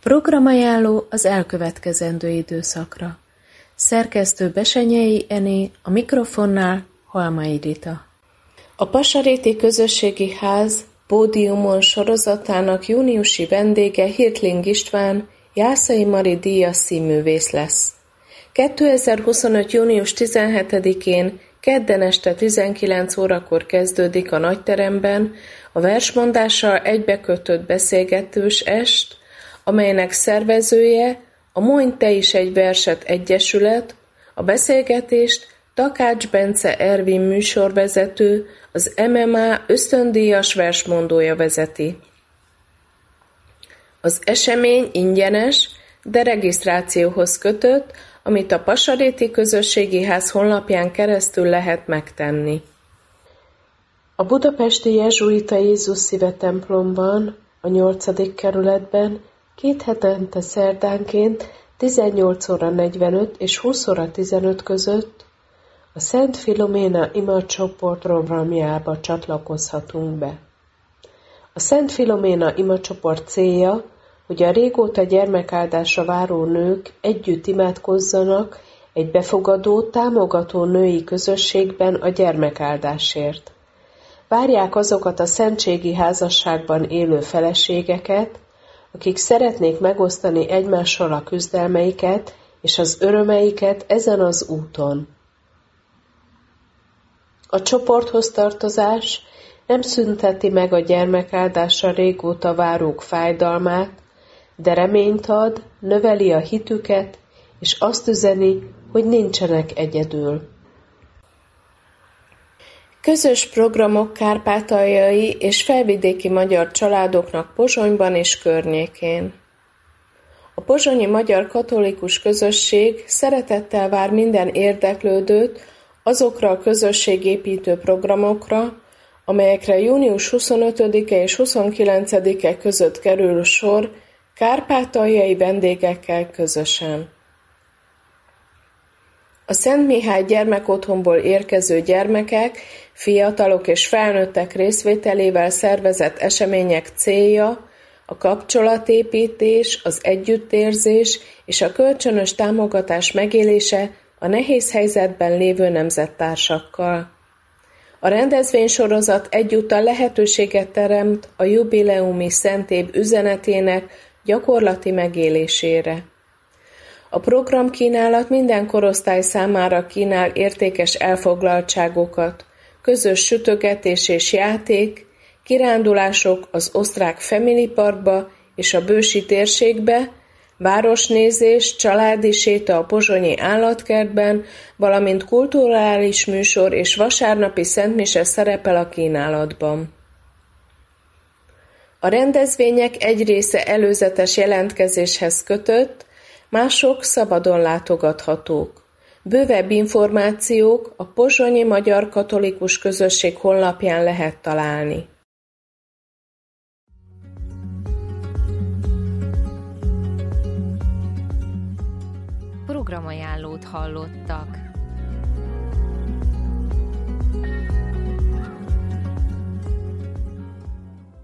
Programajánló az elkövetkezendő időszakra. Szerkesztő Besenyei Ené, a mikrofonnál Halmai Rita. A Pasaréti Közösségi Ház pódiumon sorozatának júniusi vendége Hirtling István, Jászai Mari díjas színművész lesz. 2025. június 17-én kedden este 19 órakor kezdődik a nagyteremben a versmondással egybekötött beszélgetős est, amelynek szervezője a Mondj te is egy verset egyesület, a beszélgetést Takács Bence Ervin műsorvezető, az MMA ösztöndíjas versmondója vezeti. Az esemény ingyenes, de regisztrációhoz kötött, amit a Pasaréti Közösségi Ház honlapján keresztül lehet megtenni. A budapesti jezsuita Jézus Szíve templomban, a 8. kerületben 2 hetente szerdánként 18 óra 45 és 20 óra 15 között a Szent Filoména imacsoport programjába csatlakozhatunk be. A Szent Filoména imacsoport célja, hogy a régóta gyermekáldásra váró nők együtt imádkozzanak egy befogadó, támogató női közösségben a gyermekáldásért. Várják azokat a szentségi házasságban élő feleségeket, akik szeretnék megosztani egymással a küzdelmeiket és az örömeiket ezen az úton. A csoporthoz tartozás nem szünteti meg a gyermekáldásra régóta várók fájdalmát, de reményt ad, növeli a hitüket, és azt üzeni, hogy nincsenek egyedül. Közös programok kárpátaljai és felvidéki magyar családoknak Pozsonyban és környékén. A pozsonyi magyar katolikus közösség szeretettel vár minden érdeklődőt azokra a közösségépítő programokra, amelyekre június 25-e és 29-e között kerül sor kárpátaljai vendégekkel közösen. A Szent Mihály gyermekotthonból érkező gyermekek, fiatalok és felnőttek részvételével szervezett események célja a kapcsolatépítés, az együttérzés és a kölcsönös támogatás megélése a nehéz helyzetben lévő nemzettársakkal. A rendezvénysorozat egyúttal lehetőséget teremt a jubileumi szentév üzenetének gyakorlati megélésére. A programkínálat minden korosztály számára kínál értékes elfoglaltságokat, közös sütögetés és játék, kirándulások az osztrák Family Parkba és a Bősi térségbe, városnézés, családi séta a pozsonyi állatkertben, valamint kulturális műsor és vasárnapi szentmise szerepel a kínálatban. A rendezvények egy része előzetes jelentkezéshez kötött, mások szabadon látogathatók. Bővebb információk a Pozsonyi Magyar Katolikus Közösség honlapján lehet találni. Programajánlót hallottak.